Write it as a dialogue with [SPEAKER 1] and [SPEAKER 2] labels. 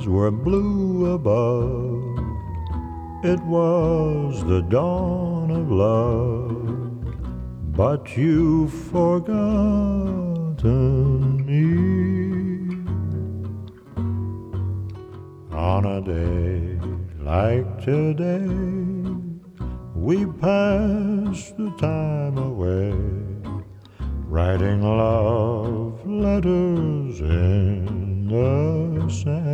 [SPEAKER 1] skies were blue above. It was the dawn of love, but you've forgotten me. On a day like today, we pass the time away, writing love letters in the sand.